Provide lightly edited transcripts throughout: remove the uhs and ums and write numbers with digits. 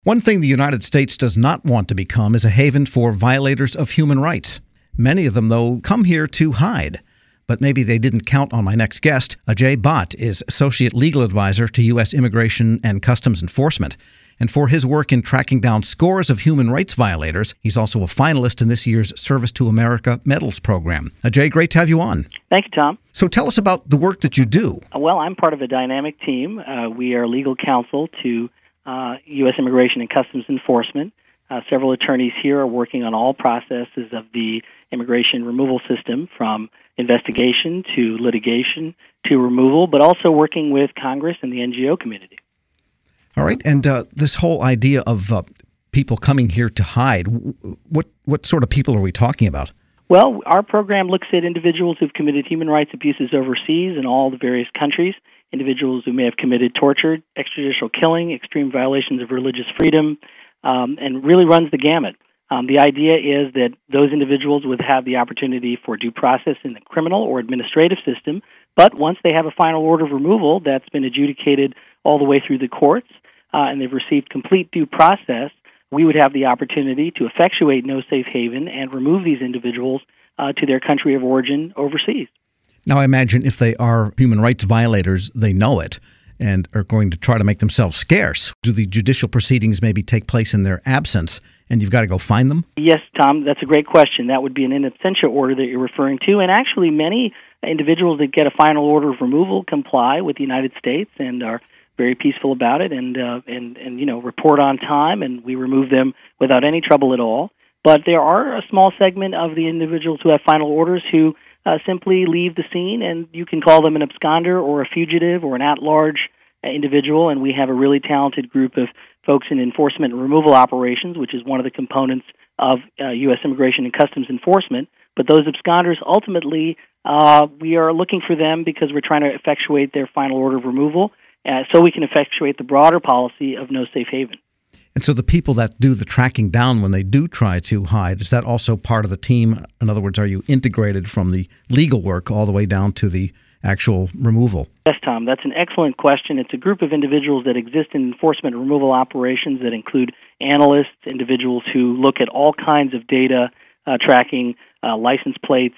One thing the United States does not want to become is a haven for violators of human rights. Many of them, though, come here to hide. But maybe they didn't count on my next guest. Ajay Bhatt is Associate Legal Advisor to U.S. Immigration and Customs Enforcement. And for his work in tracking down scores of human rights violators, he's also a finalist in this year's Service to America Medals program. Ajay, great to have you on. Thank you, Tom. So tell us about the work that you do. Well, I'm part of a dynamic team. We are legal counsel to U.S. Immigration and Customs Enforcement. Several attorneys here are working on all processes of the immigration removal system, from investigation to litigation to removal, but also working with Congress and the NGO community. All right, and this whole idea of people coming here to hide, what sort of people are we talking about? Well, our program looks at individuals who've committed human rights abuses overseas in all the various countries, individuals who may have committed torture, extrajudicial killing, extreme violations of religious freedom, and really runs the gamut. The idea is that those individuals would have the opportunity for due process in the criminal or administrative system, but once they have a final order of removal that's been adjudicated all the way through the courts, and they've received complete due process, we would have the opportunity to effectuate no safe haven and remove these individuals to their country of origin overseas. Now, I imagine if they are human rights violators, they know it and are going to try to make themselves scarce. Do the judicial proceedings maybe take place in their absence, and you've got to go find them? Yes, Tom, that's a great question. That would be an in absentia order that you're referring to, and actually many individuals that get a final order of removal comply with the United States and are very peaceful about it, and report on time, and we remove them without any trouble at all. But there are a small segment of the individuals who have final orders who simply leave the scene, and you can call them an absconder or a fugitive or an at-large individual, and we have a really talented group of folks in enforcement and removal operations, which is one of the components of U.S. Immigration and Customs Enforcement. But those absconders, ultimately, we are looking for them because we're trying to effectuate their final order of removal, so we can effectuate the broader policy of no safe haven. And so the people that do the tracking down when they do try to hide, is that also part of the team? In other words, are you integrated from the legal work all the way down to the actual removal? Yes, Tom, that's an excellent question. It's a group of individuals that exist in enforcement and removal operations that include analysts, individuals who look at all kinds of data, tracking license plates,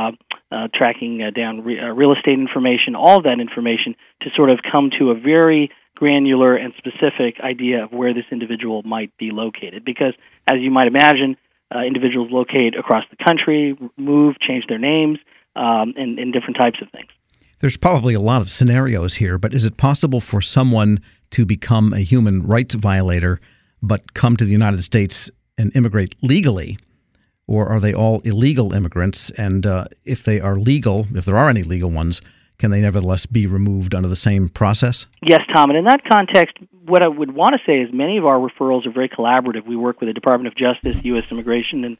tracking down real estate information, all of that information to sort of come to a very granular and specific idea of where this individual might be located. Because, as you might imagine, individuals locate across the country, move, change their names, and different types of things. There's probably a lot of scenarios here, but is it possible for someone to become a human rights violator but come to the United States and immigrate legally? Or are they all illegal immigrants? And if they are legal, if there are any legal ones, can they nevertheless be removed under the same process? Yes, Tom. And in that context, what I would want to say is many of our referrals are very collaborative. We work with the Department of Justice, U.S. Immigration, and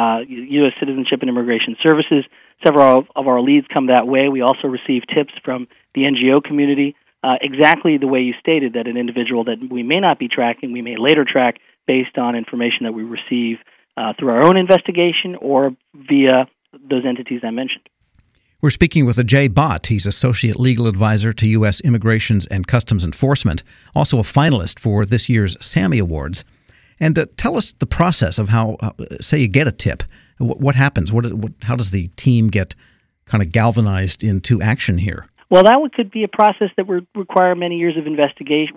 U.S. Citizenship and Immigration Services. Several of our leads come that way. We also receive tips from the NGO community, exactly the way you stated, that an individual that we may not be tracking, we may later track based on information that we receive through our own investigation or via those entities I mentioned. We're speaking with Ajay Bhatt. He's Associate Legal Advisor to U.S. Immigration and Customs Enforcement, also a finalist for this year's SAMI Awards. And tell us the process of how, say you get a tip, what happens? How does the team get kind of galvanized into action here? Well, that could be a process that would require many years of investigation.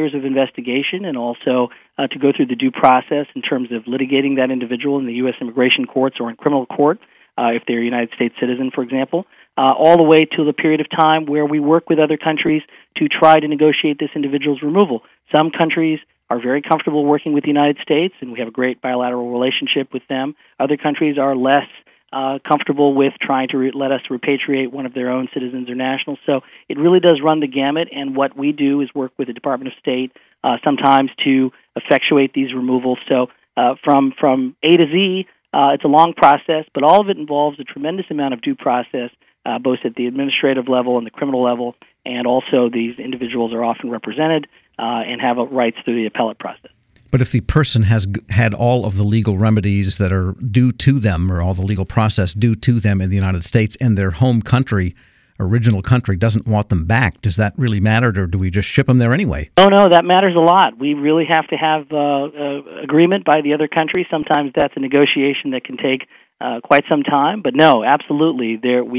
And also to go through the due process in terms of litigating that individual in the U.S. immigration courts or in criminal court, if they're a United States citizen, for example, all the way to the period of time where we work with other countries to try to negotiate this individual's removal. Some countries are very comfortable working with the United States, and we have a great bilateral relationship with them. Other countries are less comfortable with trying to let us repatriate one of their own citizens or nationals. So it really does run the gamut, and what we do is work with the Department of State sometimes to effectuate these removals. So from A to Z, it's a long process, but all of it involves a tremendous amount of due process, both at the administrative level and the criminal level, and also these individuals are often represented and have rights through the appellate process. But if the person has had all of the legal remedies that are due to them, or all the legal process due to them in the United States and their home country original country doesn't want them back. Does that really matter, or do we just ship them there anyway? Oh, no, that matters a lot. We really have to have agreement by the other country. Sometimes that's a negotiation that can take quite some time. But no, absolutely,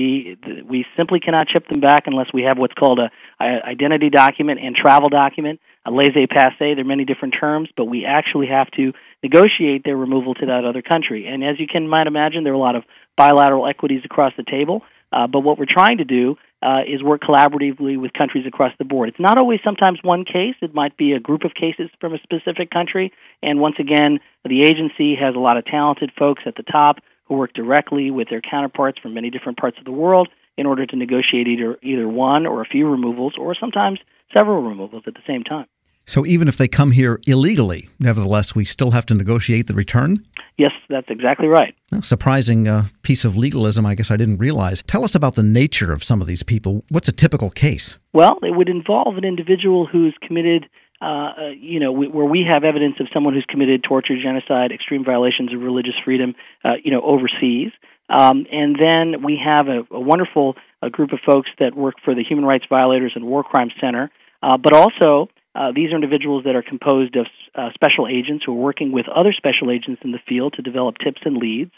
we simply cannot ship them back unless we have what's called a identity document and travel document, a laissez-passer. There are many different terms, but we actually have to negotiate their removal to that other country. And as you might imagine, there are a lot of bilateral equities across the table. But what we're trying to do is work collaboratively with countries across the board. It's not always sometimes one case. It might be a group of cases from a specific country. And once again, the agency has a lot of talented folks at the top who work directly with their counterparts from many different parts of the world in order to negotiate either one or a few removals or sometimes several removals at the same time. So even if they come here illegally, nevertheless, we still have to negotiate the return? Yes, that's exactly right. Well, surprising piece of legalism, I guess I didn't realize. Tell us about the nature of some of these people. What's a typical case? Well, it would involve an individual who's committed, where we have evidence of someone who's committed torture, genocide, extreme violations of religious freedom, overseas. And then we have a wonderful group of folks that work for the Human Rights Violators and War Crimes Center, but also these are individuals that are composed of special agents who are working with other special agents in the field to develop tips and leads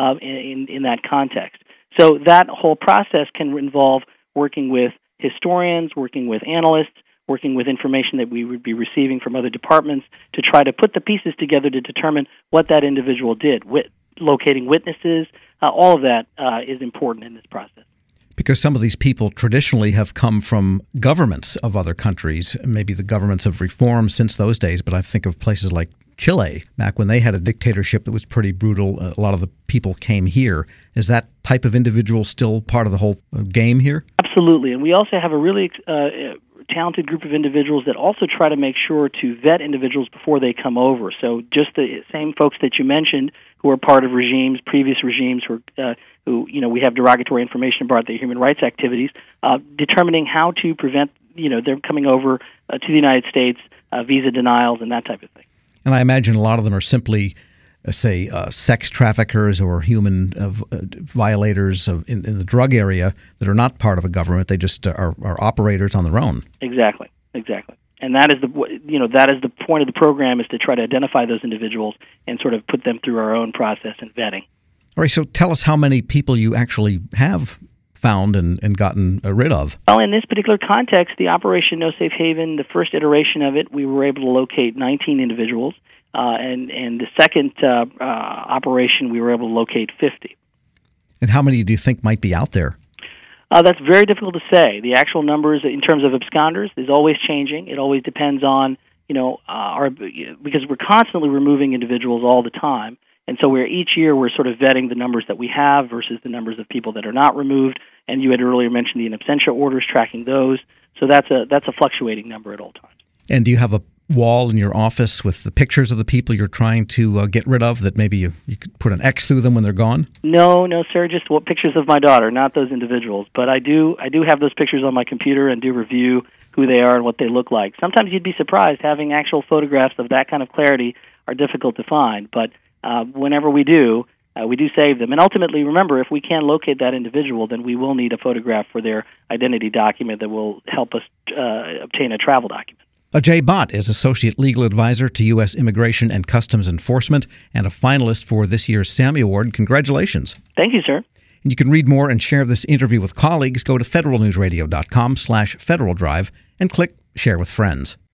in that context. So that whole process can involve working with historians, working with analysts, working with information that we would be receiving from other departments to try to put the pieces together to determine what that individual did, locating witnesses. All of that is important in this process. Because some of these people traditionally have come from governments of other countries. Maybe the governments have reformed since those days, but I think of places like Chile, back when they had a dictatorship that was pretty brutal. A lot of the people came here. Is that type of individual still part of the whole game here? Absolutely. And we also have a really talented group of individuals that also try to make sure to vet individuals before they come over. So just the same folks that you mentioned who are part of regimes, previous regimes, who we have derogatory information about their human rights activities, determining how to prevent them coming over to the United States, visa denials, and that type of thing. And I imagine a lot of them are simply, sex traffickers or human violators in the drug area that are not part of a government. They just are operators on their own. Exactly. And that is the point of the program, is to try to identify those individuals and sort of put them through our own process and vetting. All right, so tell us how many people you actually have found and gotten rid of. Well, in this particular context, the Operation No Safe Haven, the first iteration of it, we were able to locate 19 individuals. And the second operation, we were able to locate 50. And how many do you think might be out there? That's very difficult to say. The actual numbers in terms of absconders is always changing. It always depends on, because we're constantly removing individuals all the time. And so each year we're sort of vetting the numbers that we have versus the numbers of people that are not removed. And you had earlier mentioned the in absentia orders, tracking those. So that's a fluctuating number at all times. And do you have a wall in your office with the pictures of the people you're trying to get rid of that maybe you could put an X through them when they're gone? No, sir, just pictures of my daughter, not those individuals. But I do have those pictures on my computer and do review who they are and what they look like. Sometimes you'd be surprised. Having actual photographs of that kind of clarity are difficult to find, but whenever we do save them. And ultimately, remember, if we can locate that individual, then we will need a photograph for their identity document that will help us obtain a travel document. Ajay Bhatt is Associate Legal Advisor to U.S. Immigration and Customs Enforcement and a finalist for this year's Sammy Award. Congratulations. Thank you, sir. And you can read more and share this interview with colleagues. Go to federalnewsradio.com/Federal Drive and click Share with Friends.